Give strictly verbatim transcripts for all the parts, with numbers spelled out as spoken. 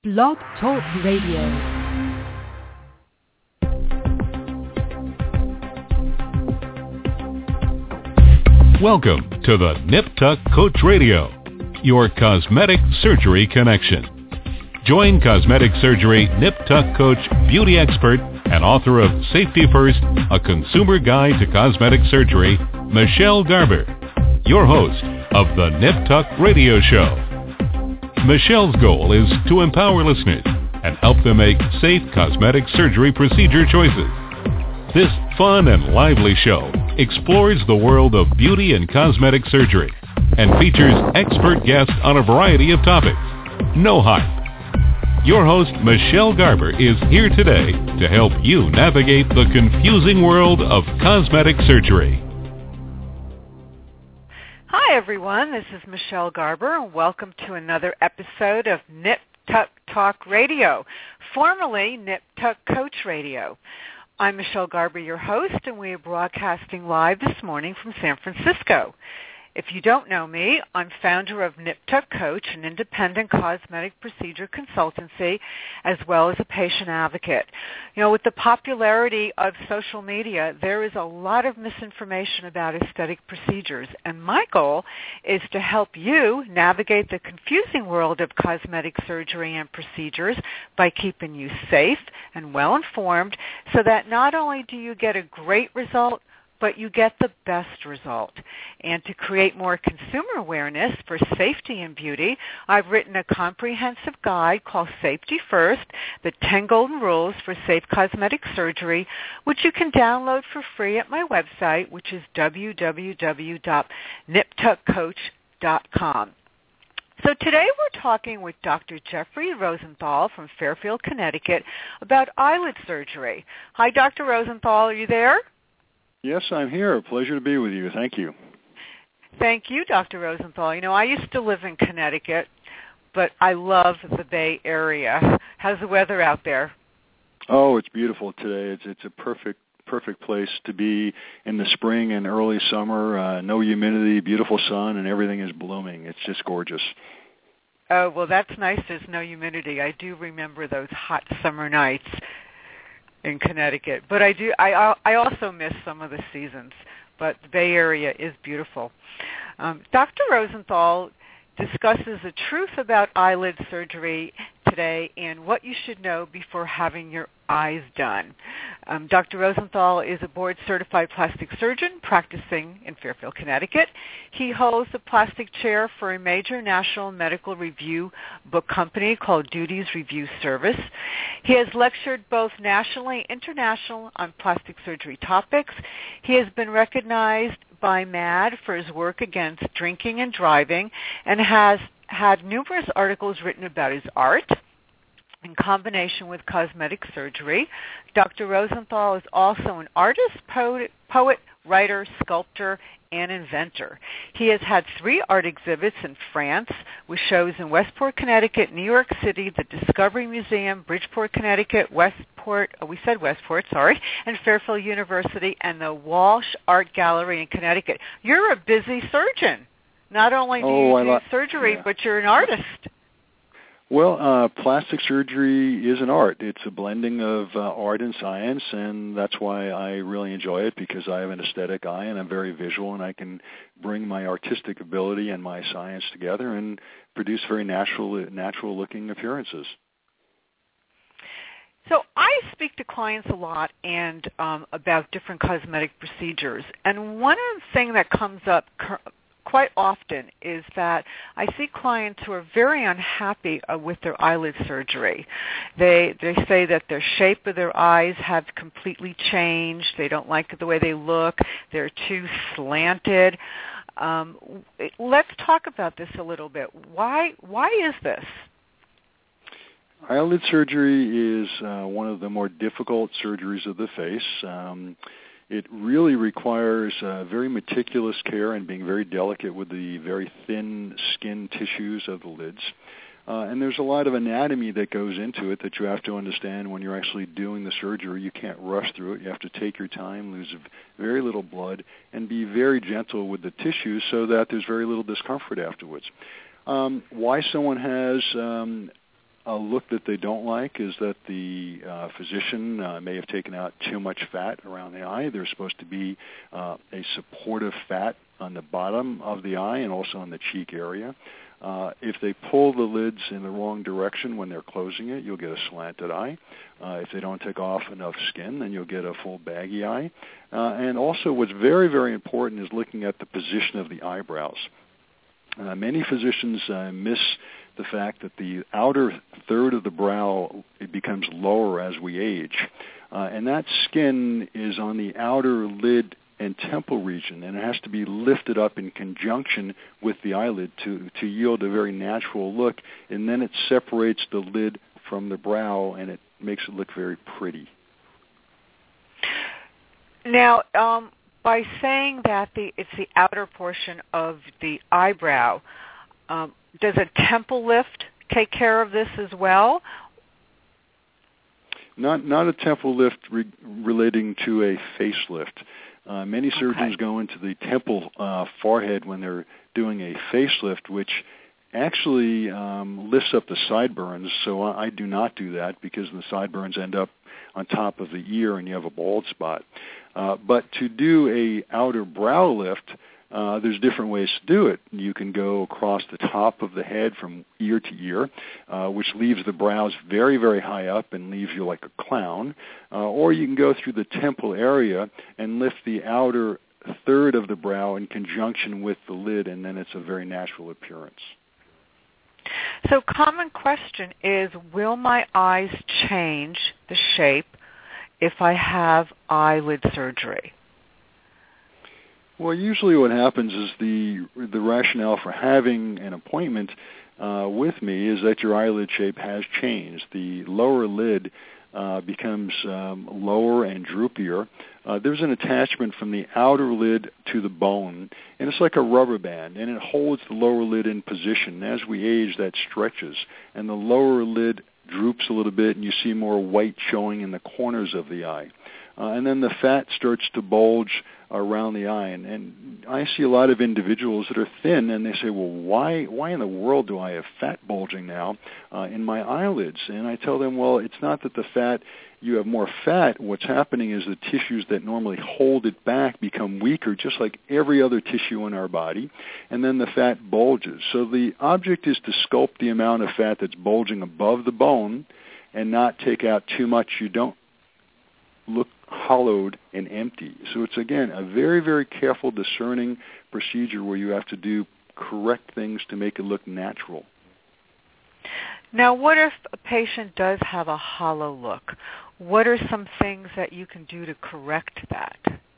Blog Talk Radio. Welcome to the Nip Tuck Coach Radio, your cosmetic surgery connection. Join cosmetic surgery Nip Tuck Coach, beauty expert, and author of Safety First, a consumer guide to cosmetic surgery, Michelle Garber, your host of the Nip Tuck Radio Show. Michelle's goal is to empower listeners and help them make safe cosmetic surgery procedure choices. This fun and lively show explores the world of beauty and cosmetic surgery and features expert guests on a variety of topics. No hype. Your host, Michelle Garber, is here today to help you navigate the confusing world of cosmetic surgery. Hi, everyone. This is Michelle Garber, and welcome to another episode of Nip Tuck Talk Radio, formerly Nip Tuck Coach Radio. I'm Michelle Garber, your host, and we are broadcasting live this morning from San Francisco. If you don't know me, I'm founder of Nip Tuck Coach, an independent cosmetic procedure consultancy, as well as a patient advocate. You know, with the popularity of social media, there is a lot of misinformation about aesthetic procedures, and my goal is to help you navigate the confusing world of cosmetic surgery and procedures by keeping you safe and well-informed so that not only do you get a great result, but you get the best result. And to create more consumer awareness for safety and beauty, I've written a comprehensive guide called Safety First, the ten Golden Rules for Safe Cosmetic Surgery, which you can download for free at my website, which is w w w dot nip tuck coach dot com. So today we're talking with Doctor Jeffrey Rosenthal from Fairfield, Connecticut, about eyelid surgery. Hi, Doctor Rosenthal. Are you there? Yes, I'm here. Pleasure to be with you. Thank you. Thank you, Doctor Rosenthal. You know, I used to live in Connecticut, but I love the Bay Area. How's the weather out there? Oh, it's beautiful today. It's it's a perfect perfect place to be in the spring and early summer. Uh, no humidity, beautiful sun, and everything is blooming. It's just gorgeous. Oh, well, that's nice. There's no humidity. I do remember those hot summer nights in Connecticut, but I do. I I also miss some of the seasons. But the Bay Area is beautiful. Um, Doctor Rosenthal discusses the truth about eyelid surgery today and what you should know before having your eyes done. Um, Doctor Rosenthal is a board-certified plastic surgeon practicing in Fairfield, Connecticut. He holds the plastic chair for a major national medical review book company called Duties Review Service. He has lectured both nationally and internationally on plastic surgery topics. He has been recognized by M A D for his work against drinking and driving and has had numerous articles written about his art in combination with cosmetic surgery. Doctor Rosenthal is also an artist, poet, poet, writer, sculptor, and inventor. He has had three art exhibits in France with shows in Westport, Connecticut, New York City, the Discovery Museum, Bridgeport, Connecticut, Westport, oh, we said Westport, sorry, and Fairfield University, and the Walsh Art Gallery in Connecticut. You're a busy surgeon. Not only do oh, you do li- surgery, yeah. but you're an artist. Well, uh, plastic surgery is an art. It's a blending of uh, art and science, and that's why I really enjoy it, because I have an aesthetic eye and I'm very visual, and I can bring my artistic ability and my science together and produce very natural, natural-looking appearances. So I speak to clients a lot and um, about different cosmetic procedures, and one of the things that comes up cur- quite often is that I see clients who are very unhappy uh, with their eyelid surgery. They they say that their shape of their eyes have completely changed. They don't like the way they look. They're too slanted. Um, let's talk about this a little bit. Why why is this? Eyelid surgery is uh, one of the more difficult surgeries of the face. Um, It really requires uh, very meticulous care and being very delicate with the very thin skin tissues of the lids. Uh, and there's a lot of anatomy that goes into it that you have to understand when you're actually doing the surgery. You can't rush through it. You have to take your time, lose very little blood, and be very gentle with the tissues so that there's very little discomfort afterwards. Um, why someone has um, a look that they don't like is that the uh, physician uh, may have taken out too much fat around the eye. There's supposed to be uh, a supportive fat on the bottom of the eye and also on the cheek area. Uh, if they pull the lids in the wrong direction when they're closing it, you'll get a slanted eye. Uh, if they don't take off enough skin, then you'll get a full baggy eye. Uh, and also what's very, very important is looking at the position of the eyebrows. Uh, many physicians uh, miss the fact that the outer third of the brow, it becomes lower as we age. Uh, and that skin is on the outer lid and temple region, and it has to be lifted up in conjunction with the eyelid to, to yield a very natural look, and then it separates the lid from the brow, and it makes it look very pretty. Now, um, by saying that the it's the outer portion of the eyebrow, um, does a temple lift take care of this as well? Not not a temple lift re- relating to a facelift. Uh, many surgeons okay. go into the temple uh, forehead when they're doing a facelift, which actually um, lifts up the sideburns. So I, I do not do that because the sideburns end up on top of the ear and you have a bald spot. Uh, but to do a outer brow lift, Uh, there's different ways to do it. You can go across the top of the head from ear to ear, uh, which leaves the brows very, very high up and leaves you like a clown. Uh, or you can go through the temple area and lift the outer third of the brow in conjunction with the lid, and then it's a very natural appearance. So common question is, will my eyes change the shape if I have eyelid surgery? Well, usually what happens is the the rationale for having an appointment uh, with me is that your eyelid shape has changed. The lower lid uh, becomes um, lower and droopier. Uh, there's an attachment from the outer lid to the bone, and it's like a rubber band, and it holds the lower lid in position. As we age, that stretches, and the lower lid droops a little bit, and you see more white showing in the corners of the eye. Uh, and then the fat starts to bulge around the eye. And, and I see a lot of individuals that are thin, and they say, well, why why in the world do I have fat bulging now uh, in my eyelids? And I tell them, well, it's not that the fat, you have more fat. What's happening is the tissues that normally hold it back become weaker, just like every other tissue in our body, and then the fat bulges. So the object is to sculpt the amount of fat that's bulging above the bone and not take out too much. You don't look hollowed and empty. So it's, again, a very, very careful, discerning procedure where you have to do correct things to make it look natural. Now, what if a patient does have a hollow look? What are some things that you can do to correct that?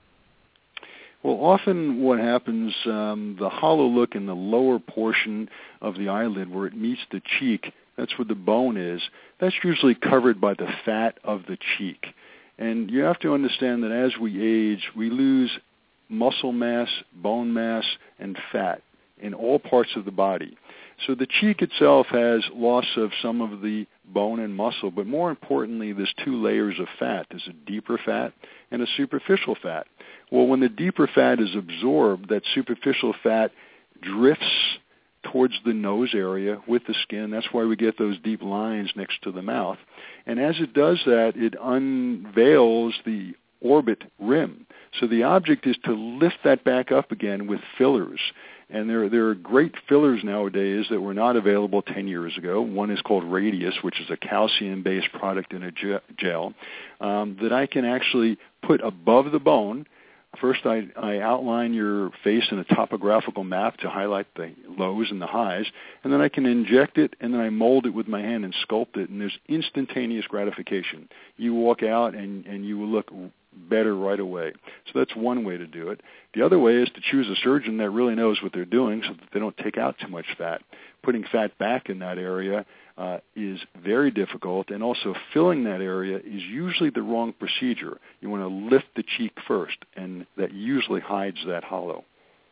Well, often what happens, um, the hollow look in the lower portion of the eyelid where it meets the cheek, that's where the bone is, that's usually covered by the fat of the cheek. And you have to understand that as we age, we lose muscle mass, bone mass, and fat in all parts of the body. So the cheek itself has loss of some of the bone and muscle, but more importantly, there's two layers of fat. There's a deeper fat and a superficial fat. Well, when the deeper fat is absorbed, that superficial fat drifts towards the nose area with the skin. That's why we get those deep lines next to the mouth. And as it does that, it unveils the orbit rim. So the object is to lift that back up again with fillers. And there, there are great fillers nowadays that were not available ten years ago. One is called Radius, which is a calcium-based product in a gel um, that I can actually put above the bone. First, I, I outline your face in a topographical map to highlight the lows and the highs, and then I can inject it, and then I mold it with my hand and sculpt it, and there's instantaneous gratification. You walk out, and, and you will look better right away. So that's one way to do it. The other way is to choose a surgeon that really knows what they're doing so that they don't take out too much fat. Putting fat back in that area uh, is very difficult, and also filling that area is usually the wrong procedure. You want to lift the cheek first, and that usually hides that hollow.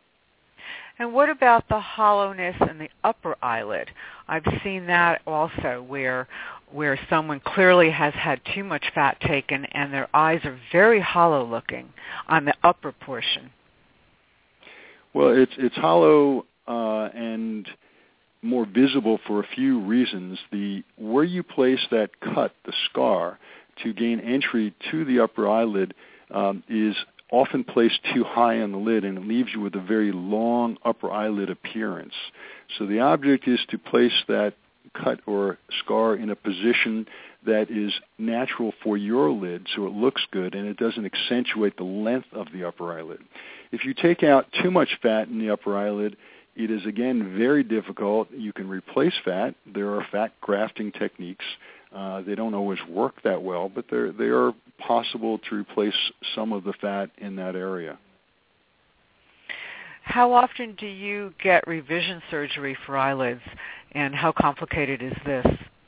And what about the hollowness in the upper eyelid? I've seen that also where where someone clearly has had too much fat taken and their eyes are very hollow looking on the upper portion. Well, it's it's hollow uh, and more visible for a few reasons. The where you place that cut, the scar, to gain entry to the upper eyelid um, is often placed too high on the lid, and it leaves you with a very long upper eyelid appearance. So the object is to place that cut or scar in a position that is natural for your lid, so it looks good and it doesn't accentuate the length of the upper eyelid. If you take out too much fat in the upper eyelid, it is, again, very difficult. You can replace fat. There are fat grafting techniques. Uh, they don't always work that well, but they're, they are possible to replace some of the fat in that area. How often do you get revision surgery for eyelids, and how complicated is this?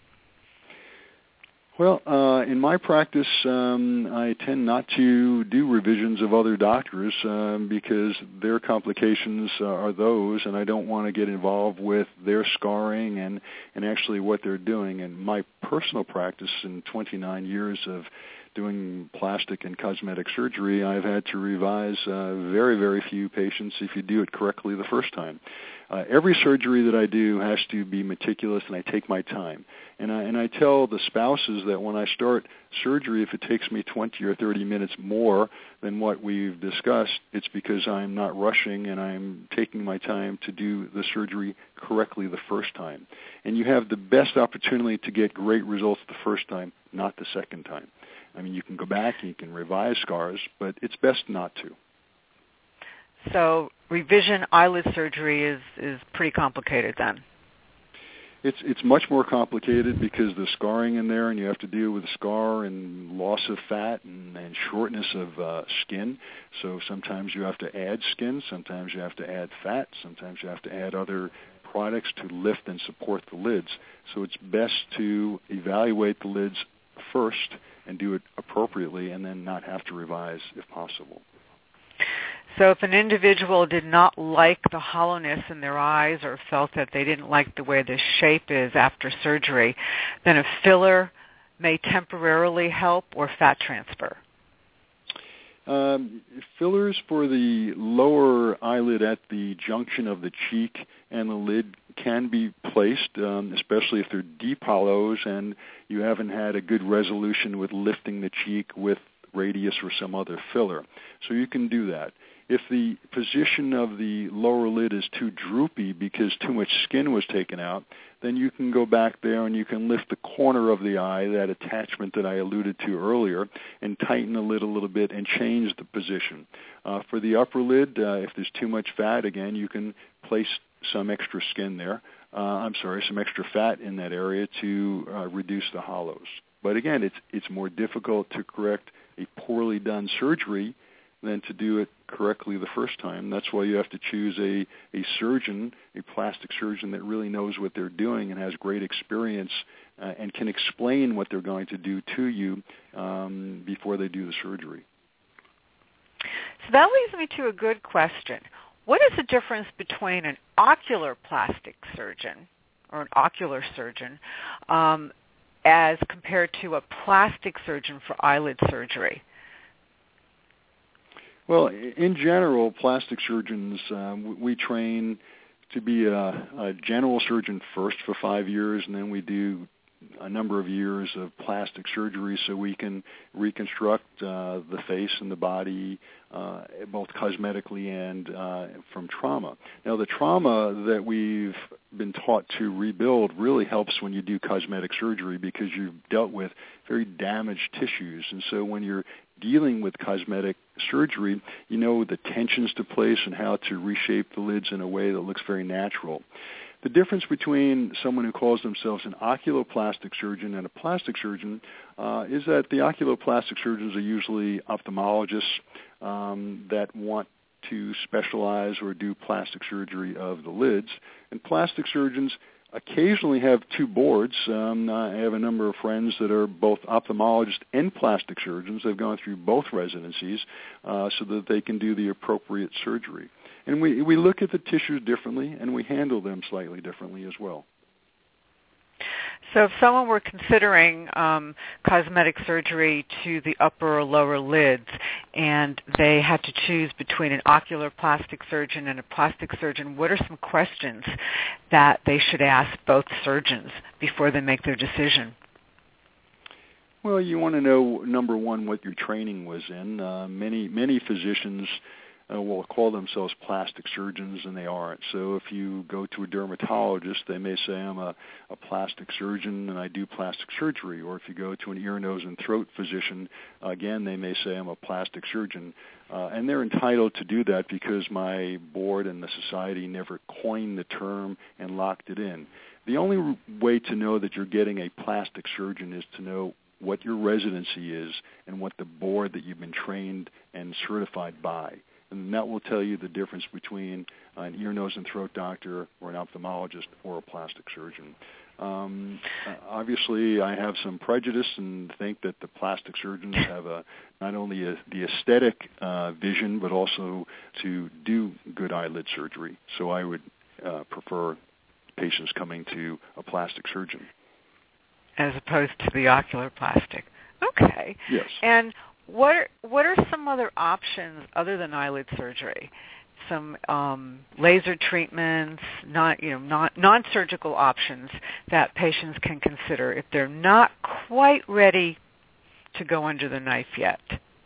Well, uh, in my practice, um, I tend not to do revisions of other doctors um, because their complications uh, are those, and I don't want to get involved with their scarring and, and actually what they're doing. In my personal practice, in twenty-nine years of doing plastic and cosmetic surgery, I've had to revise uh, very, very few patients if you do it correctly the first time. Uh, every surgery that I do has to be meticulous, and I take my time. And I, and I tell the spouses that when I start surgery, if it takes me twenty or thirty minutes more than what we've discussed, it's because I'm not rushing and I'm taking my time to do the surgery correctly the first time. And you have the best opportunity to get great results the first time, not the second time. I mean, you can go back and you can revise scars, but it's best not to. So revision eyelid surgery is, is pretty complicated then. It's it's much more complicated because the scarring in there, and you have to deal with scar and loss of fat and, and shortness of uh, skin. So sometimes you have to add skin, sometimes you have to add fat, sometimes you have to add other products to lift and support the lids. So it's best to evaluate the lids first and do it appropriately, and then not have to revise if possible. So if an individual did not like the hollowness in their eyes or felt that they didn't like the way the shape is after surgery, then a filler may temporarily help, or fat transfer? Um, fillers for the lower eyelid at the junction of the cheek and the lid can be placed, um, especially if they're deep hollows and you haven't had a good resolution with lifting the cheek with radius or some other filler. So you can do that. If the position of the lower lid is too droopy because too much skin was taken out, then you can go back there and you can lift the corner of the eye, that attachment that I alluded to earlier, and tighten the lid a little bit and change the position. Uh, for the upper lid, uh, if there's too much fat, again, you can place some extra skin there. Uh, I'm sorry, some extra fat in that area to uh, reduce the hollows. But again, it's it's more difficult to correct a poorly done surgery than to do it correctly the first time. That's why you have to choose a, a surgeon, a plastic surgeon that really knows what they're doing and has great experience uh, and can explain what they're going to do to you um, before they do the surgery. So that leads me to a good question. What is the difference between an ocular plastic surgeon or an ocular surgeon um, as compared to a plastic surgeon for eyelid surgery? Well, in general, plastic surgeons, um, we train to be a, a general surgeon first for five years, and then we do a number of years of plastic surgery so we can reconstruct uh, the face and the body, uh, both cosmetically and uh, from trauma. Now, the trauma that we've been taught to rebuild really helps when you do cosmetic surgery because you've dealt with very damaged tissues. And so when you're dealing with cosmetic surgery, you know the tensions to place and how to reshape the lids in a way that looks very natural. The difference between someone who calls themselves an oculoplastic surgeon and a plastic surgeon uh, is that the oculoplastic surgeons are usually ophthalmologists um, that want to specialize or do plastic surgery of the lids, and plastic surgeons occasionally have two boards. Um, I have a number of friends that are both ophthalmologists and plastic surgeons. They've gone through both residencies uh, so that they can do the appropriate surgery. And we, we look at the tissues differently, and we handle them slightly differently as well. So if someone were considering um, cosmetic surgery to the upper or lower lids and they had to choose between an ocular plastic surgeon and a plastic surgeon, what are some questions that they should ask both surgeons before they make their decision? Well, you want to know, number one, what your training was in. Uh, many many physicians uh, will call themselves plastic surgeons, and they aren't. So if you go to a dermatologist, they may say, I'm a, a plastic surgeon and I do plastic surgery. Or if you go to an ear, nose, and throat physician, again, they may say, I'm a plastic surgeon. Uh, and they're entitled to do that because my board and the society never coined the term and locked it in. The only way to know that you're getting a plastic surgeon is to know what your residency is and what the board that you've been trained and certified by. And that will tell you the difference between an ear, nose, and throat doctor or an ophthalmologist or a plastic surgeon. Um, obviously, I have some prejudice and think that the plastic surgeons have a, not only a, the aesthetic uh, vision, but also to do good eyelid surgery. So I would uh, prefer patients coming to a plastic surgeon. As opposed to the ocular plastic. Okay. Yes. And what are, what are some other options other than eyelid surgery? Some um, laser treatments, not you know not non-surgical options that patients can consider if they're not quite ready to go under the knife yet.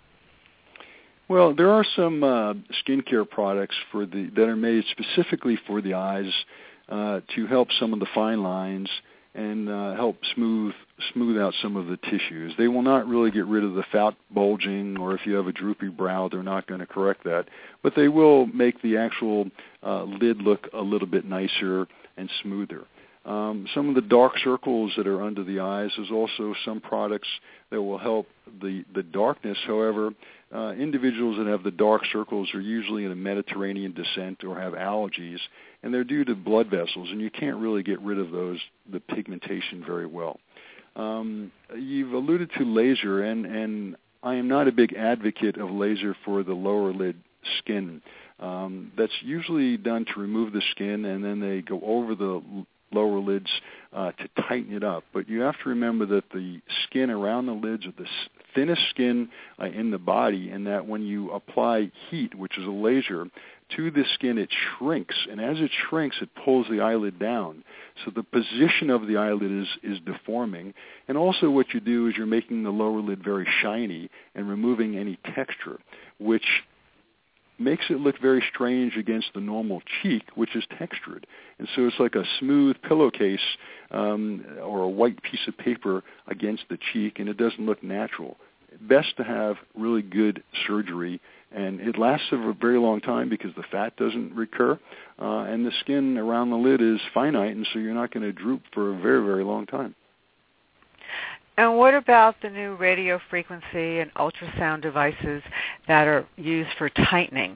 Well, there are some uh, skincare products for the that are made specifically for the eyes uh, to help some of the fine lines and uh, help smooth smooth out some of the tissues. They will not really get rid of the fat bulging, or if you have a droopy brow, they're not going to correct that. But they will make the actual uh, lid look a little bit nicer and smoother. Um, some of the dark circles that are under the eyes, there's also some products that will help the, the darkness. However, uh, individuals that have the dark circles are usually in a Mediterranean descent or have allergies, and they're due to blood vessels, and you can't really get rid of those, the pigmentation very well. Um, you've alluded to laser, and, and I am not a big advocate of laser for the lower lid skin. Um, that's usually done to remove the skin, and then they go over the lower lids uh, to tighten it up. But you have to remember that the skin around the lids are the thinnest skin uh, in the body, and that when you apply heat, which is a laser, to the skin, it shrinks, and as it shrinks, it pulls the eyelid down. So the position of the eyelid is, is deforming. And also what you do is you're making the lower lid very shiny and removing any texture, which makes it look very strange against the normal cheek, which is textured. And so it's like a smooth pillowcase um, or a white piece of paper against the cheek, and it doesn't look natural. Best to have really good surgery, and it lasts a very long time because the fat doesn't recur, uh, and the skin around the lid is finite, and so you're not going to droop for a very, very long time. And what about the new radio frequency and ultrasound devices that are used for tightening?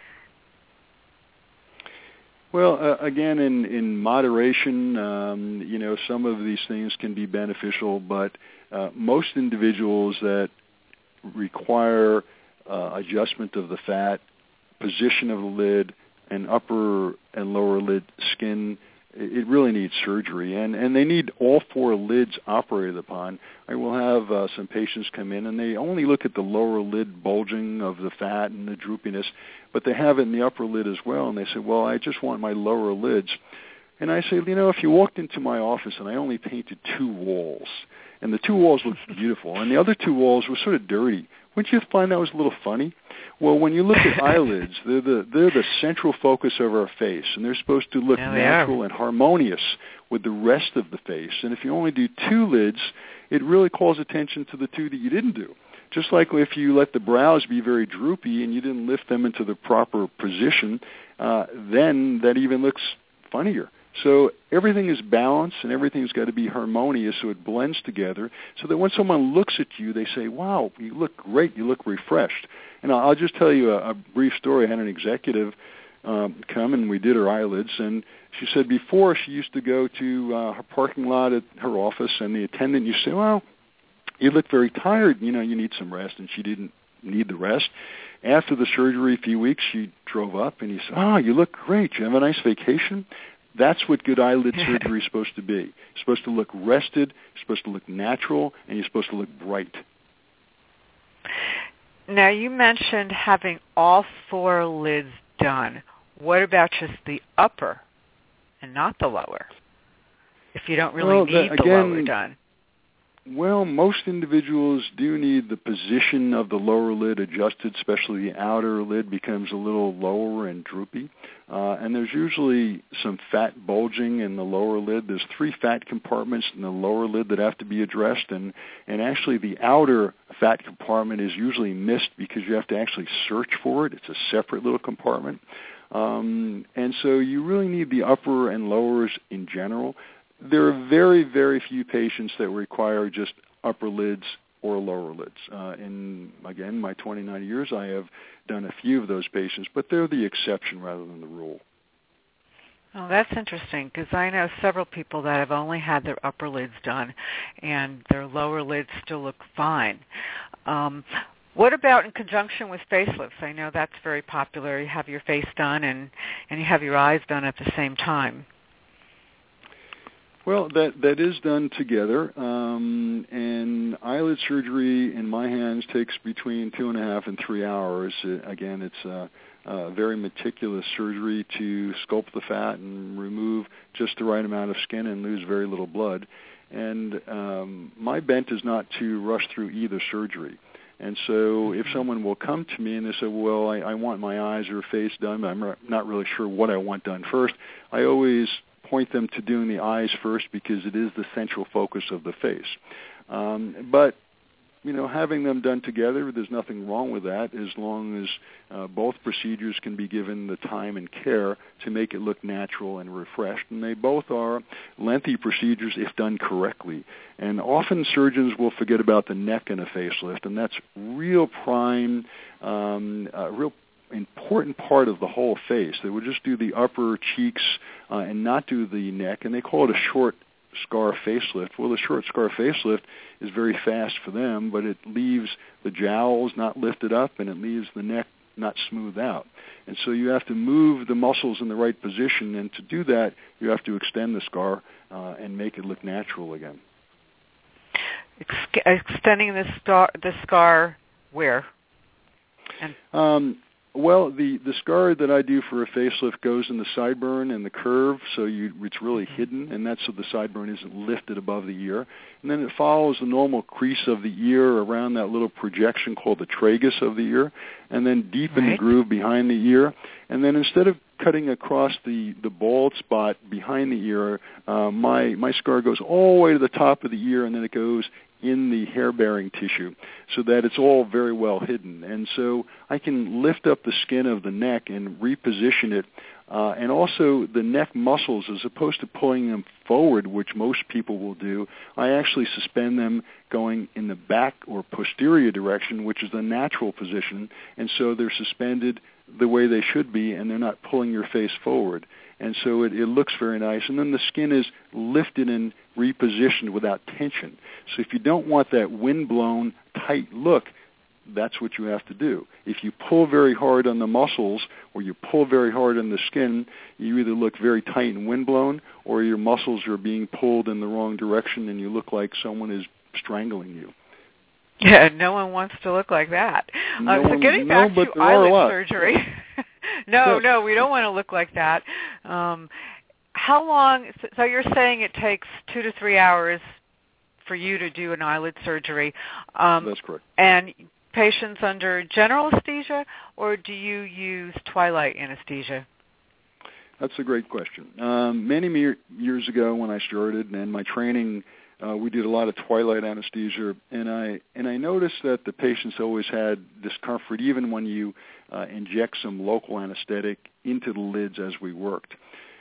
Well, uh, again, in, in moderation, um, you know, some of these things can be beneficial, but uh, most individuals that require uh, adjustment of the fat, position of the lid, and upper and lower lid skin, it really needs surgery, and, and they need all four lids operated upon. I will have uh, some patients come in, and they only look at the lower lid bulging of the fat and the droopiness, but they have it in the upper lid as well, and they say, well, I just want my lower lids. And I say, you know, if you walked into my office and I only painted two walls, and the two walls looked beautiful, and the other two walls were sort of dirty, wouldn't you find that was a little funny? Well, when you look at eyelids, they're the they're the central focus of our face, and they're supposed to look yeah, natural and harmonious with the rest of the face. And if you only do two lids, it really calls attention to the two that you didn't do. Just like if you let the brows be very droopy and you didn't lift them into the proper position, uh, then that even looks funnier. So everything is balanced and everything's got to be harmonious so it blends together so that when someone looks at you, they say, wow, you look great, you look refreshed. And I'll just tell you a, a brief story. I had an executive um, come and we did her eyelids, and she said before she used to go to uh, her parking lot at her office, and the attendant used to say, well, you look very tired, you know, you need some rest, and she didn't need the rest. After the surgery, a few weeks, she drove up, and he said, oh, you look great. You have a nice vacation? That's what good eyelid surgery is supposed to be. It's supposed to look rested, it's supposed to look natural, and you're supposed to look bright. Now, you mentioned having all four lids done. What about just the upper and not the lower, if you don't really well, need the, the again, lower done? Well, most individuals do need the position of the lower lid adjusted, especially the outer lid becomes a little lower and droopy. Uh, and there's usually some fat bulging in the lower lid. There's three fat compartments in the lower lid that have to be addressed, and, and actually the outer fat compartment is usually missed because you have to actually search for it. It's a separate little compartment. Um, and so you really need the upper and lowers in general. There are very, very few patients that require just upper lids or lower lids. Uh, in, again, my twenty-nine years, I have done a few of those patients, but they're the exception rather than the rule. Oh, that's interesting, because I know several people that have only had their upper lids done, and their lower lids still look fine. Um, what about in conjunction with facelifts? I know that's very popular. You have your face done, and, and you have your eyes done at the same time. Well, that that is done together, um, and eyelid surgery in my hands takes between two and a half and three hours. Uh, again, it's a, a very meticulous surgery to sculpt the fat and remove just the right amount of skin and lose very little blood. And um, my bent is not to rush through either surgery. And so if someone will come to me and they say, well, I, I want my eyes or face done, but I'm not really sure what I want done first, I always point them to doing the eyes first because it is the central focus of the face. Um, but, you know, having them done together, there's nothing wrong with that as long as uh, both procedures can be given the time and care to make it look natural and refreshed. And they both are lengthy procedures if done correctly. And often surgeons will forget about the neck in a facelift, and that's real prime, um, uh, real important part of the whole face. They would just do the upper cheeks uh, and not do the neck, and they call it a short scar facelift. Well, the short scar facelift is very fast for them, but it leaves the jowls not lifted up, and it leaves the neck not smoothed out. And so you have to move the muscles in the right position, and to do that, you have to extend the scar uh, and make it look natural again. Ex- extending the scar, the scar where? And um, Well, the, the scar that I do for a facelift goes in the sideburn and the curve, so you, it's really hidden, and that's so the sideburn isn't lifted above the ear. And then it follows the normal crease of the ear around that little projection called the tragus of the ear, and then deep in right. the groove behind the ear. And then instead of cutting across the, the bald spot behind the ear, uh, my, my scar goes all the way to the top of the ear, and then it goes in the hair-bearing tissue so that it's all very well hidden. And so I can lift up the skin of the neck and reposition it. Uh, and also the neck muscles, as opposed to pulling them forward, which most people will do, I actually suspend them going in the back or posterior direction, which is the natural position. And so they're suspended the way they should be, and they're not pulling your face forward. And so it, it looks very nice. And then the skin is lifted and repositioned without tension. So if you don't want that wind-blown, tight look, that's what you have to do. If you pull very hard on the muscles or you pull very hard on the skin, you either look very tight and wind-blown or your muscles are being pulled in the wrong direction and you look like someone is strangling you. Yeah, no one wants to look like that. No uh, so one, getting no, back but to there are a eyelid lot. surgery. no, Yes. no, we don't want to look like that. Um, how long, so you're saying it takes two to three hours for you to do an eyelid surgery. Um, That's correct. And patients under general anesthesia, or do you use twilight anesthesia? That's a great question. Um, many me- years ago when I started and my training, uh, we did a lot of twilight anesthesia, and I and I noticed that the patients always had discomfort even when you uh, inject some local anesthetic into the lids as we worked.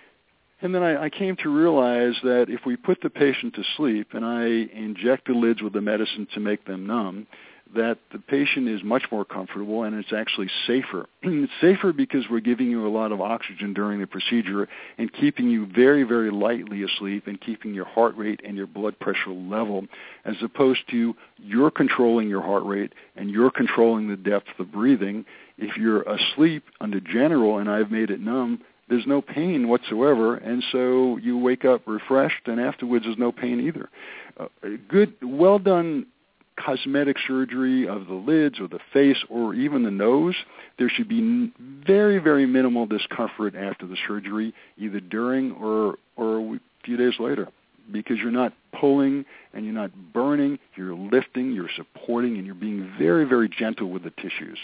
And then I, I came to realize that if we put the patient to sleep and I inject the lids with the medicine to make them numb, that the patient is much more comfortable and it's actually safer. It's safer because we're giving you a lot of oxygen during the procedure and keeping you very, very lightly asleep and keeping your heart rate and your blood pressure level, as opposed to you're controlling your heart rate and you're controlling the depth of breathing. If you're asleep under general and I've made it numb, there's no pain whatsoever, and so you wake up refreshed, and afterwards there's no pain either. Uh, good, well done cosmetic surgery of the lids or the face or even the nose, there should be very, very minimal discomfort after the surgery, either during or, or a few days later, because you're not pulling and you're not burning, you're lifting, you're supporting, and you're being very, very gentle with the tissues.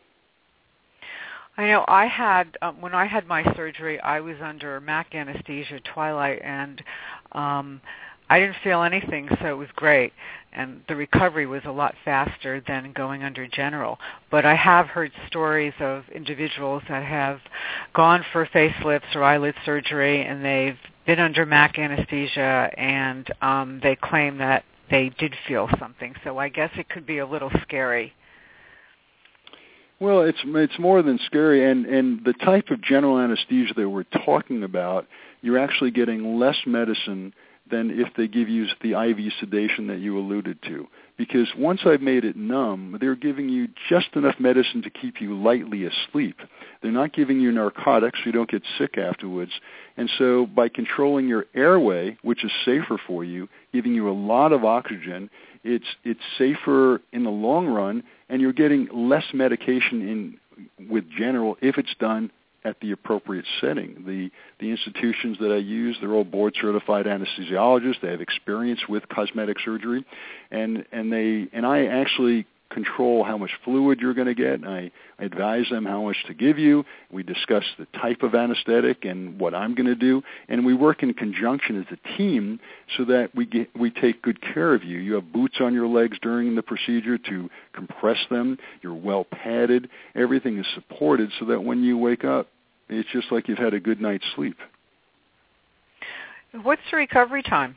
I know I had, um, when I had my surgery, I was under M A C anesthesia, twilight, and um, I didn't feel anything, so it was great. And the recovery was a lot faster than going under general. But I have heard stories of individuals that have gone for facelifts or eyelid surgery, and they've been under M A C anesthesia, and um, they claim that they did feel something. So I guess it could be a little scary. Well, it's it's more than scary, and, and the type of general anesthesia that we're talking about, you're actually getting less medicine than if they give you the I V sedation that you alluded to. Because once I've made it numb, they're giving you just enough medicine to keep you lightly asleep. They're not giving you narcotics so you don't get sick afterwards. And so by controlling your airway, which is safer for you, giving you a lot of oxygen, it's it's safer in the long run, and you're getting less medication in with general if it's done at the appropriate setting. The the institutions that I use, they're all board-certified anesthesiologists. They have experience with cosmetic surgery, and and they and I actually control how much fluid you're going to get. And I, I advise them how much to give you. We discuss the type of anesthetic and what I'm going to do, and we work in conjunction as a team so that we get, we take good care of you. You have boots on your legs during the procedure to compress them. You're well padded. Everything is supported so that when you wake up, it's just like you've had a good night's sleep. What's the recovery time?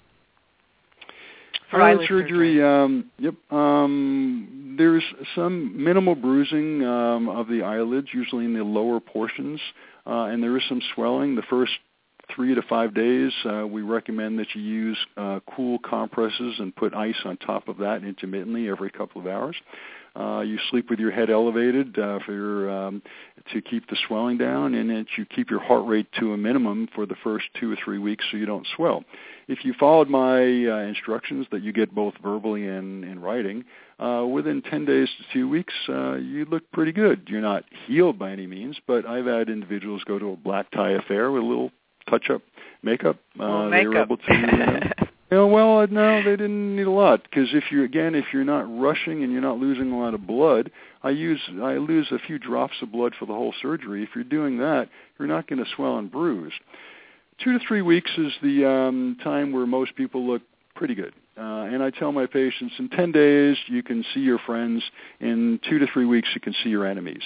For eyelid surgery, surgery. Um, yep. Um, there's some minimal bruising um, of the eyelids, usually in the lower portions, uh, and there is some swelling. The first three to five days, uh, we recommend that you use uh, cool compresses and put ice on top of that intermittently every couple of hours. Uh, you sleep with your head elevated uh, for your, um, to keep the swelling down, and that you keep your heart rate to a minimum for the first two or three weeks so you don't swell. If you followed my uh, instructions that you get both verbally and in writing, uh, within ten days to two weeks, uh, you look pretty good. You're not healed by any means, but I've had individuals go to a black tie affair with a little touch-up makeup. Uh, makeup. They were able to... Uh, You know, well, no, they didn't need a lot, because if you again, if you're not rushing and you're not losing a lot of blood, I use I lose a few drops of blood for the whole surgery. If you're doing that, you're not going to swell and bruise. Two to three weeks is the um, time where most people look pretty good. Uh, and I tell my patients, in ten days, you can see your friends. In two to three weeks, you can see your enemies,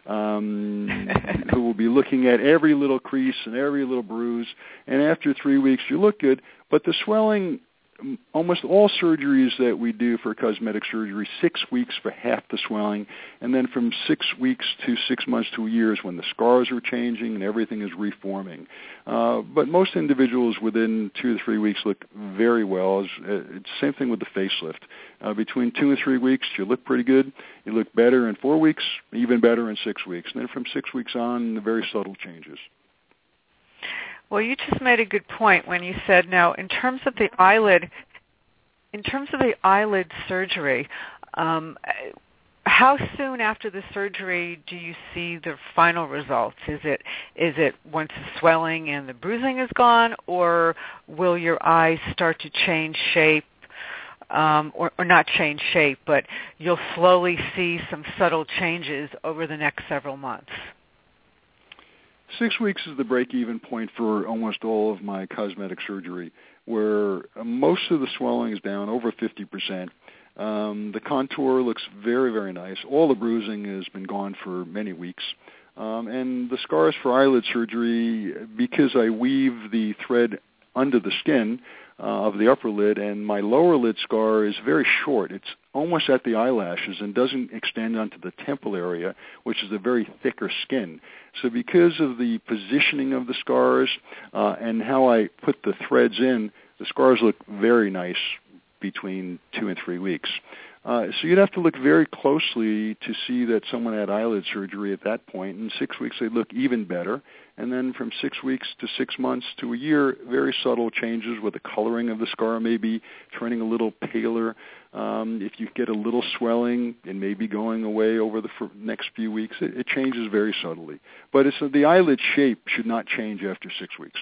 um, who will be looking at every little crease and every little bruise. And after three weeks, you look good. But the swelling, almost all surgeries that we do for cosmetic surgery, six weeks for half the swelling, and then from six weeks to six months to a year is when the scars are changing and everything is reforming. Uh, but most individuals within two to three weeks look very well. It's the same thing with the facelift. Uh, between two and three weeks, you look pretty good. You look better in four weeks, even better in six weeks. And then from six weeks on, the very subtle changes. Well, you just made a good point when you said, now, in terms of the eyelid, in terms of the eyelid surgery, um, how soon after the surgery do you see the final results? Is it is it once the swelling and the bruising is gone, or will your eyes start to change shape, um, or, or not change shape, but you'll slowly see some subtle changes over the next several months? Six weeks is the break-even point for almost all of my cosmetic surgery, where most of the swelling is down, over fifty percent. Um, the contour looks very, very nice. All the bruising has been gone for many weeks. Um, and the scars for eyelid surgery, because I weave the thread under the skin uh, of the upper lid, and my lower lid scar is very short. It's almost at the eyelashes and doesn't extend onto the temple area, which is a very thicker skin. So because of the positioning of the scars uh, and how I put the threads in, the scars look very nice between two and three weeks. Uh, so you'd have to look very closely to see that someone had eyelid surgery at that point. In six weeks, they'd look even better. And then from six weeks to six months to a year, very subtle changes where the coloring of the scar may be turning a little paler. Um, if you get a little swelling, it may be going away over the f- next few weeks. It, it changes very subtly. But it's, uh, the eyelid shape should not change after six weeks.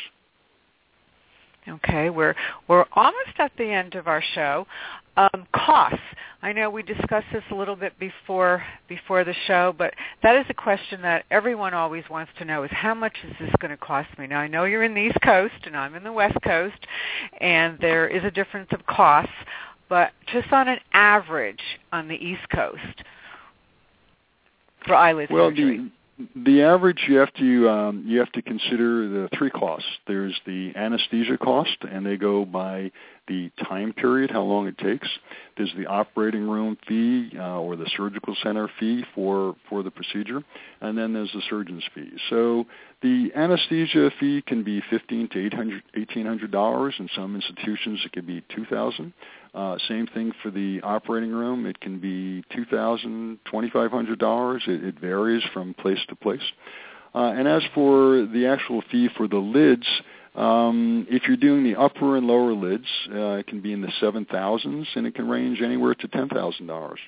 Okay, we're we're almost at the end of our show. Um, costs. I know we discussed this a little bit before before the show, but that is a question that everyone always wants to know: is how much is this going to cost me? Now, I know you're in the East Coast and I'm in the West Coast, and there is a difference of costs, but just on an average on the East Coast for eyelid well, surgery. The- The average, you have to um, you have to consider the three costs. There's the anesthesia cost, and they go by the time period, how long it takes. There's the operating room fee uh, or the surgical center fee for, for the procedure, and then there's the surgeon's fee. So the anesthesia fee can be fifteen to eighteen hundred dollars. In some institutions, it could be two thousand dollars. Uh, same thing for the operating room. It can be two thousand dollars, twenty-five hundred dollars. It, it varies from place to place. Uh, and as for the actual fee for the lids, um, if you're doing the upper and lower lids, uh, it can be in the seven thousands, and it can range anywhere to ten thousand dollars.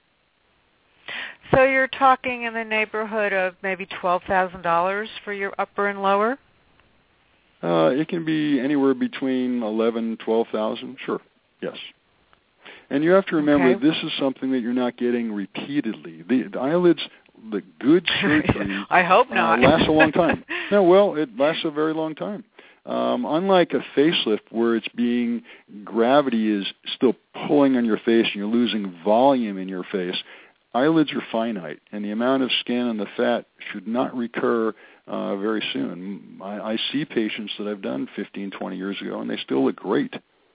So you're talking in the neighborhood of maybe twelve thousand dollars for your upper and lower? Uh, it can be anywhere between eleven, twelve thousand. Sure, yes. And you have to remember, okay. This is something that you're not getting repeatedly. The, the eyelids, the good surgery, I hope not. uh, lasts a long time. No, well, it lasts a very long time. Um, unlike a facelift where it's being, gravity is still pulling on your face and you're losing volume in your face, eyelids are finite, and the amount of skin and the fat should not recur uh, very soon. I, I see patients that I've done fifteen, twenty years ago, and they still look great.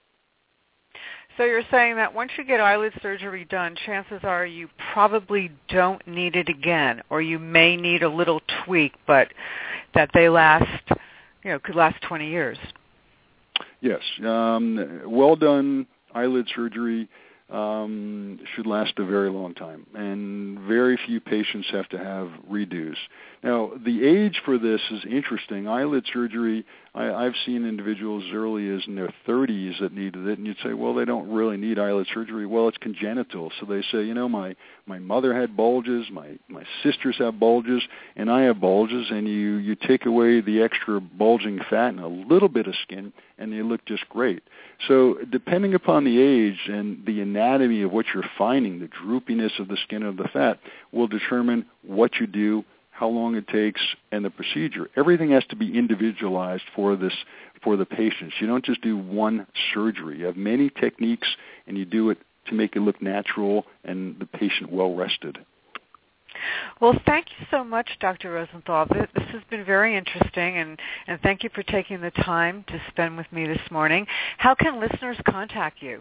So you're saying that once you get eyelid surgery done, chances are you probably don't need it again, or you may need a little tweak, but that they last, you know, could last twenty years. Yes. Um, well done eyelid surgery um, should last a very long time, and very few patients have to have redos. Now, the age for this is interesting. Eyelid surgery, I, I've seen individuals as early as in their thirties that needed it, and you'd say, well, they don't really need eyelid surgery. Well, it's congenital. So they say, you know, my, my mother had bulges, my, my sisters have bulges, and I have bulges, and you, you take away the extra bulging fat and a little bit of skin, and they look just great. So depending upon the age and the anatomy of what you're finding, the droopiness of the skin or the fat will determine what you do, how long it takes, and the procedure. Everything has to be individualized for this, for the patients. You don't just do one surgery. You have many techniques, and you do it to make it look natural and the patient well rested. Well, thank you so much, Doctor Rosenthal. This, this has been very interesting, and, and thank you for taking the time to spend with me this morning. How can listeners contact you?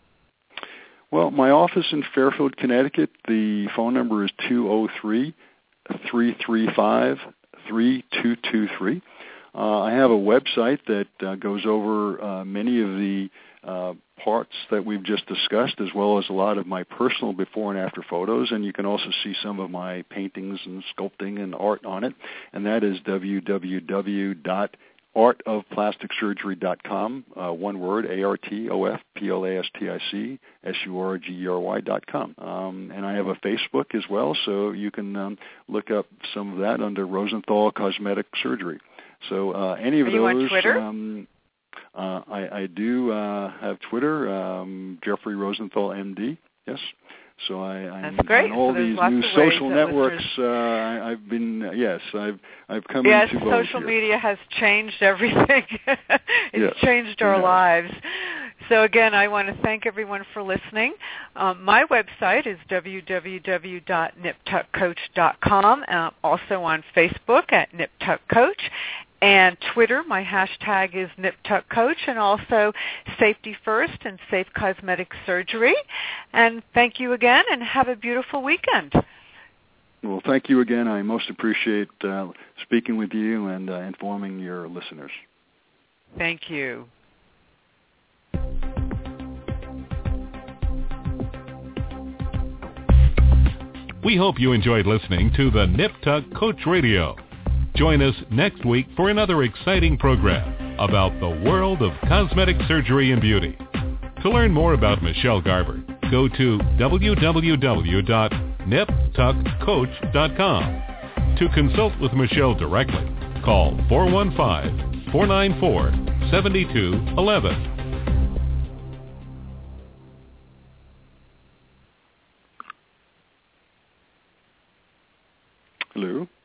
Well, my office in Fairfield, Connecticut, the phone number is two oh three, three three five, three two two three. Uh, I have a website that uh, goes over uh, many of the uh, parts that we've just discussed, as well as a lot of my personal before and after photos, and you can also see some of my paintings and sculpting and art on it, and that is w w w dot art of plastic surgery dot com, uh, one word, A R T O F P L A S T I C S U R G E R Y dot com. Um, and I have a Facebook as well, so you can um, look up some of that under Rosenthal Cosmetic Surgery. So uh, any of Are those... you on Twitter? Um, Uh, I, I do uh, have Twitter, um, Jeffrey Rosenthal, M D. Yes, so I, I'm That's great. on all so these lots new of social ways networks. Listeners... Uh, I, I've been yes, I've I've come yes, into both social here. media has changed everything. it's yes, changed our it lives. So again, I want to thank everyone for listening. Um, my website is w w w dot nip tuck coach dot com. Uh, also on Facebook at Nip Tuck Coach. And Twitter, my hashtag is NipTuckCoach, and also Safety First and Safe Cosmetic Surgery. And thank you again, and have a beautiful weekend. Well, thank you again. I most appreciate uh, speaking with you and uh, informing your listeners. Thank you. We hope you enjoyed listening to the Nip Tuck Coach Radio. Join us next week for another exciting program about the world of cosmetic surgery and beauty. To learn more about Michelle Garber, go to w w w dot nip tuck coach dot com. To consult with Michelle directly, call four one five, four nine four, seven two one one. Hello?